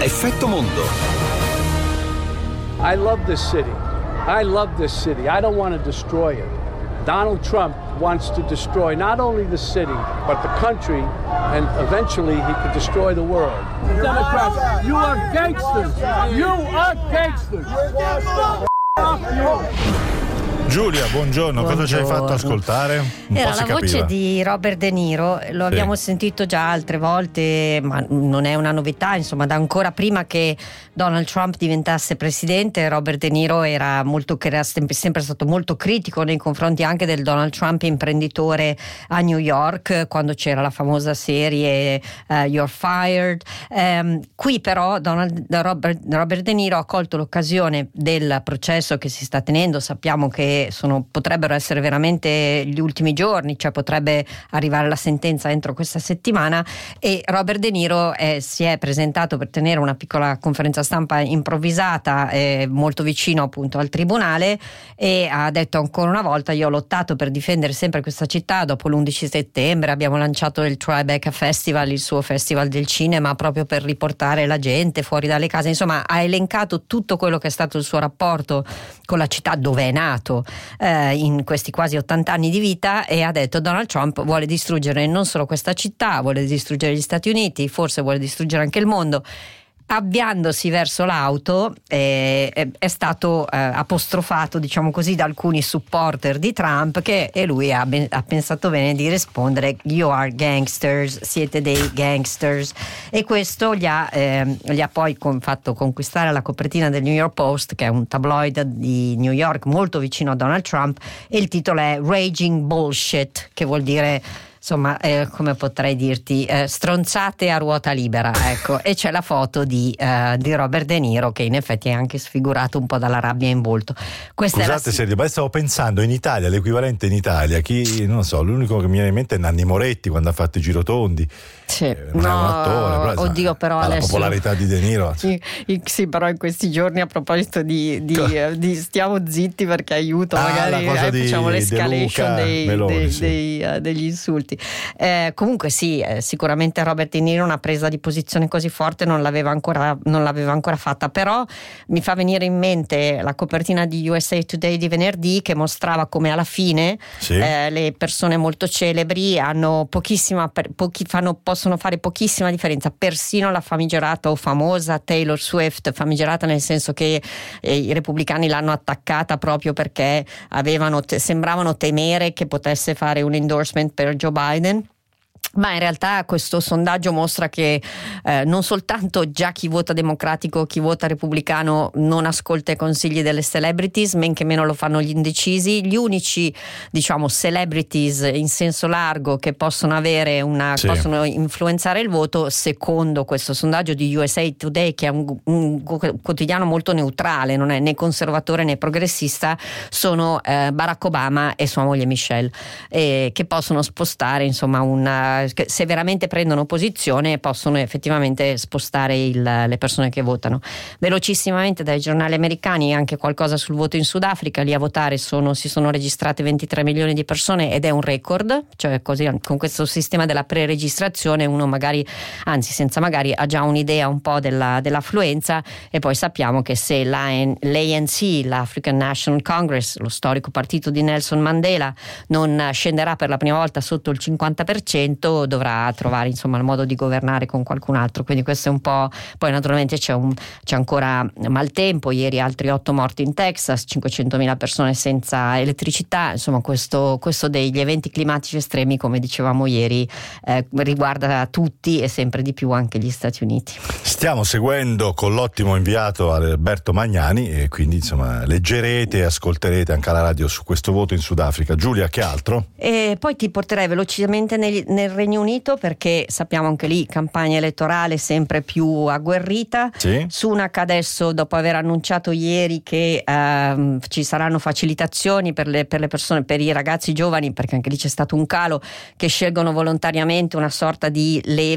Effetto Mondo. I love this city. I don't want to destroy it. Donald Trump wants to destroy not only the city, but the country, and eventually he could destroy the world. Democrats, you are gangsters. You are gangsters. Giulia, buongiorno. Cosa ci hai fatto ascoltare? Era la voce di Robert De Niro, lo abbiamo sentito già altre volte, ma non è una novità, insomma, da ancora prima che Donald Trump diventasse presidente. Robert De Niro era sempre stato molto critico nei confronti anche del Donald Trump imprenditore a New York, quando c'era la famosa serie You're Fired. Qui però Robert De Niro ha colto l'occasione del processo che si sta tenendo. Sappiamo che potrebbero essere veramente gli ultimi giorni, cioè potrebbe arrivare la sentenza entro questa settimana, e Robert De Niro si è presentato per tenere una piccola conferenza stampa improvvisata molto vicino appunto al tribunale, e ha detto ancora una volta: io ho lottato per difendere sempre questa città. Dopo l'11 settembre abbiamo lanciato il Tribeca Festival, il suo festival del cinema, proprio per riportare la gente fuori dalle case. Insomma, ha elencato tutto quello che è stato il suo rapporto con la città dove è nato in questi quasi 80 anni di vita, e ha detto: Donald Trump vuole distruggere non solo questa città, vuole distruggere gli Stati Uniti, forse vuole distruggere anche il mondo. Avviandosi verso l'auto è stato apostrofato, diciamo così, da alcuni supporter di Trump, e lui ha pensato bene di rispondere: you are gangsters, siete dei gangsters, e questo gli ha poi fatto conquistare la copertina del New York Post, che è un tabloid di New York molto vicino a Donald Trump, e il titolo è Raging Bullshit, che vuol dire, insomma, come potrei dirti, stronzate a ruota libera, ecco. E c'è la foto di Robert De Niro, che in effetti è anche sfigurato un po' dalla rabbia in volto. Scusate Sergio, ma stavo pensando, in Italia, l'equivalente in Italia, non so, l'unico che mi viene in mente è Nanni Moretti, quando ha fatto i Girotondi. Sì. Non è un attore, però, oddio, però la adesso popolarità di De Niro. Sì, però in questi giorni, a proposito di stiamo zitti perché aiuto, magari facciamo l'escalation degli insulti. Comunque sì, sicuramente Robert De Niro una presa di posizione così forte non l'aveva ancora fatta, però mi fa venire in mente la copertina di USA Today di venerdì, che mostrava come alla fine le persone molto celebri possono fare pochissima differenza. Persino la famigerata o famosa Taylor Swift, famigerata nel senso che i repubblicani l'hanno attaccata proprio perché sembravano temere che potesse fare un endorsement per Joe Biden. Ma in realtà questo sondaggio mostra che non soltanto già chi vota democratico, chi vota repubblicano non ascolta i consigli delle celebrities, men che meno lo fanno gli indecisi. Gli unici, diciamo, celebrities in senso largo che possono possono influenzare il voto, secondo questo sondaggio di USA Today, che è un quotidiano molto neutrale, non è né conservatore né progressista, sono Barack Obama e sua moglie Michelle, che possono spostare, insomma, se veramente prendono posizione, possono effettivamente spostare le persone che votano. Velocissimamente dai giornali americani anche qualcosa sul voto in Sudafrica. Lì a votare si sono registrate 23 milioni di persone, ed è un record, cioè così, con questo sistema della preregistrazione uno senza magari ha già un'idea un po' dell'affluenza. E poi sappiamo che se l'ANC, l'African National Congress, lo storico partito di Nelson Mandela, non scenderà per la prima volta sotto il 50%, dovrà trovare, insomma, il modo di governare con qualcun altro. Quindi questo è un po'. Poi naturalmente c'è ancora maltempo, ieri altri 8 morti in Texas, 500.000 persone senza elettricità. Insomma, questo degli eventi climatici estremi, come dicevamo ieri, riguarda tutti e sempre di più anche gli Stati Uniti. Stiamo seguendo con l'ottimo inviato Alberto Magnani, e quindi, insomma, leggerete e ascolterete anche alla radio su questo voto in Sudafrica. Giulia, che altro? E poi ti porterei velocemente nel Regno Unito, perché sappiamo anche lì campagna elettorale sempre più agguerrita. Sunak adesso, dopo aver annunciato ieri che ci saranno facilitazioni per le persone, per i ragazzi giovani, perché anche lì c'è stato un calo, che scelgono volontariamente una sorta di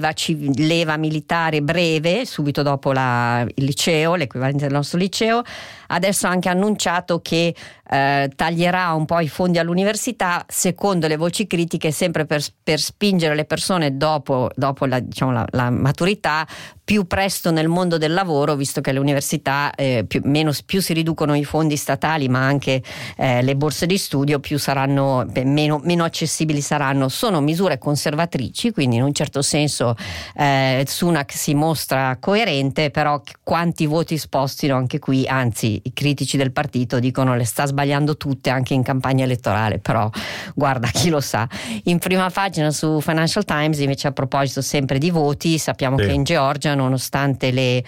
leva militare breve subito dopo il liceo, l'equivalente del nostro liceo. Adesso ha anche annunciato che taglierà un po' i fondi all'università, secondo le voci critiche, sempre per spingere le persone dopo la maturità più presto nel mondo del lavoro, visto che le università più si riducono i fondi statali, ma anche le borse di studio, più saranno meno accessibili saranno. Sono misure conservatrici, quindi in un certo senso Sunak si mostra coerente, però quanti voti spostino anche qui, anzi i critici del partito dicono le sta sbagliando tutte anche in campagna elettorale, però guarda, chi lo sa. In prima pagina su Financial Times invece, a proposito sempre di voti, sappiamo che in Georgia, nonostante le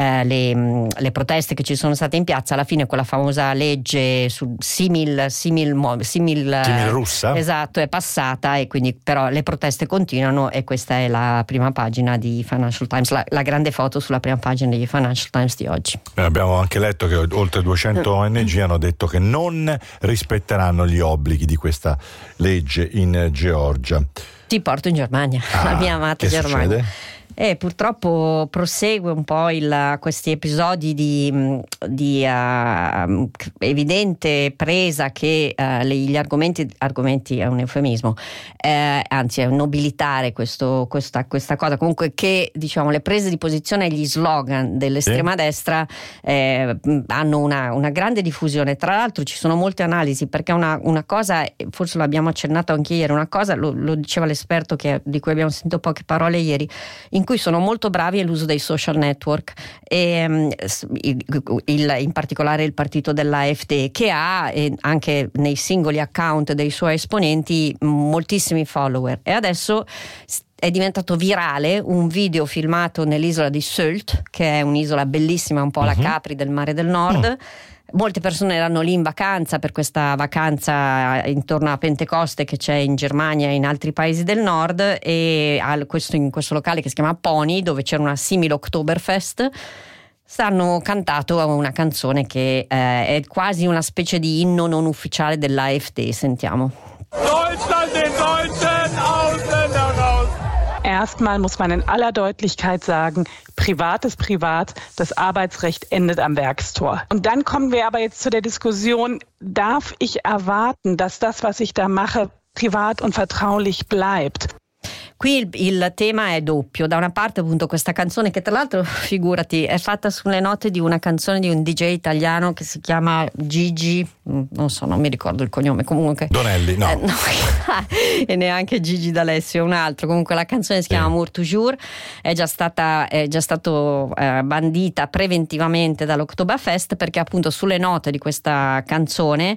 proteste che ci sono state in piazza, alla fine quella famosa legge sul simil russa, esatto, è passata, e quindi però le proteste continuano, e questa è la prima pagina di Financial Times, la grande foto sulla prima pagina di Financial Times di oggi. Abbiamo anche letto che oltre 200 ONG hanno detto che non rispetteranno gli obblighi di questa legge in Georgia. Ti porto in Germania, la mia amata Germania. Succede? Purtroppo prosegue un po' questi episodi di evidente presa che gli argomenti è un eufemismo, anzi è un nobilitare questa cosa, comunque, che diciamo le prese di posizione e gli slogan dell'estrema destra hanno una grande diffusione. Tra l'altro ci sono molte analisi, perché una cosa, forse l'abbiamo accennato anche ieri, una cosa lo diceva l'esperto di cui abbiamo sentito poche parole ieri, in cui sono molto bravi all'uso dei social network, e in particolare il partito dell'AfD, che ha anche nei singoli account dei suoi esponenti moltissimi follower, e adesso è diventato virale un video filmato nell'isola di Sylt, che è un'isola bellissima, un po' la Capri del Mare del Nord. Molte persone erano lì in vacanza, per questa vacanza intorno a Pentecoste che c'è in Germania e in altri paesi del nord, e in questo locale che si chiama Pony, dove c'era una simile Oktoberfest, hanno cantato una canzone che è quasi una specie di inno non ufficiale dell'AfD. Sentiamo. Deutschland den Deutschen, Ausländer raus! Erstmal muss man in aller Deutlichkeit sagen, Privat ist privat, das Arbeitsrecht endet am Werkstor. Und dann kommen wir aber jetzt zu der Diskussion, darf ich erwarten, dass das, was ich da mache, privat und vertraulich bleibt? Qui il tema è doppio. Da una parte appunto questa canzone, che tra l'altro, figurati, è fatta sulle note di una canzone di un DJ italiano che si chiama Gigi, non so, non mi ricordo il cognome, comunque Donelli, no. E neanche Gigi D'Alessio, un altro. Comunque la canzone si chiama Amour Toujours, è già stato bandita preventivamente dall'Oktoberfest, perché appunto sulle note di questa canzone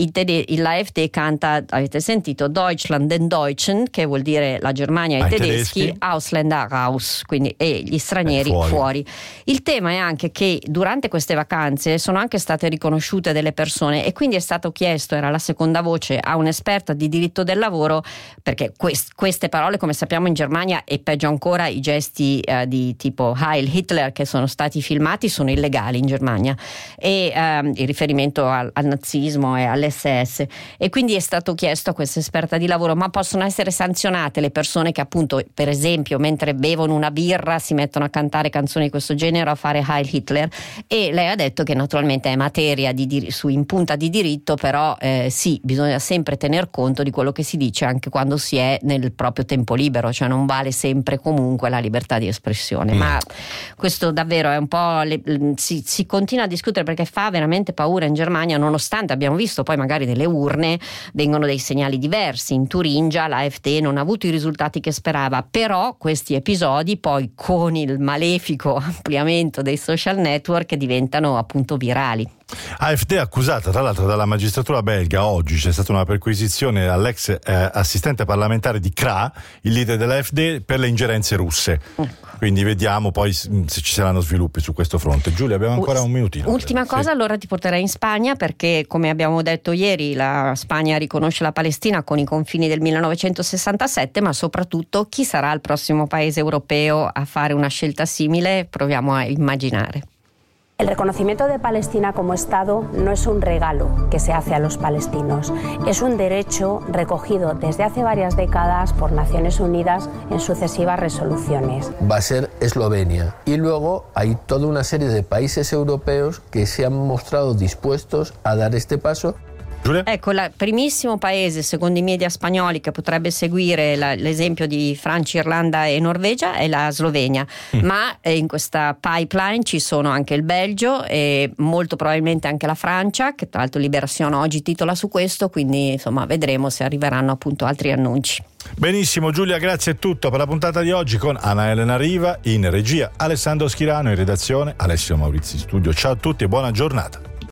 l'AfD canta, avete sentito, Deutschland den Deutschen, che vuol dire la Germania ai tedeschi, Ausländer raus, quindi gli stranieri fuori. Il tema è anche che durante queste vacanze sono anche state riconosciute delle persone, e quindi è stato chiesto, era la seconda voce, a un'esperta di diritto del lavoro, perché queste parole, come sappiamo, in Germania, e peggio ancora i gesti di tipo Heil Hitler che sono stati filmati, sono illegali in Germania, e il riferimento al nazismo e all'SS, e quindi è stato chiesto a questa esperta di lavoro: ma possono essere sanzionate le persone che appunto, per esempio, mentre bevono una birra si mettono a cantare canzoni di questo genere, a fare Heil Hitler? E lei ha detto che naturalmente è materia in punta di diritto, però sì, bisogna sempre tener conto di quello che si dice anche quando si è nel proprio tempo libero, cioè non vale sempre comunque la libertà di espressione. Ma questo davvero è un po' si continua a discutere, perché fa veramente paura in Germania, nonostante abbiamo visto poi magari nelle urne vengono dei segnali diversi. In Turingia l'AfD non ha avuto i risultati che sperava, però questi episodi poi, con il malefico ampliamento dei social network, diventano appunto virali. AfD accusata tra l'altro dalla magistratura belga. Oggi c'è stata una perquisizione all'ex assistente parlamentare di Krah, il leader dell'AfD, per le ingerenze russe. Quindi vediamo poi se ci saranno sviluppi su questo fronte. Giulia, abbiamo ancora un minutino. Ultima cosa, allora ti porterei in Spagna, perché come abbiamo detto ieri la Spagna riconosce la Palestina con i confini del 1967, ma soprattutto chi sarà il prossimo paese europeo a fare una scelta simile? Proviamo a immaginare. El reconocimiento de Palestina como Estado no es un regalo que se hace a los palestinos, es un derecho recogido desde hace varias décadas por Naciones Unidas en sucesivas resoluciones. Va a ser Eslovenia, y luego hay toda una serie de países europeos que se han mostrado dispuestos a dar este paso. Giulia? Ecco, il primissimo paese secondo i media spagnoli che potrebbe seguire l'esempio di Francia, Irlanda e Norvegia è la Slovenia, ma in questa pipeline ci sono anche il Belgio e molto probabilmente anche la Francia, che tra l'altro Liberazione oggi titola su questo, quindi insomma vedremo se arriveranno appunto altri annunci. Benissimo Giulia, grazie, è tutto per la puntata di oggi con Anna Elena Riva, in regia Alessandro Schirano, in redazione Alessio Maurizi in studio. Ciao a tutti e buona giornata.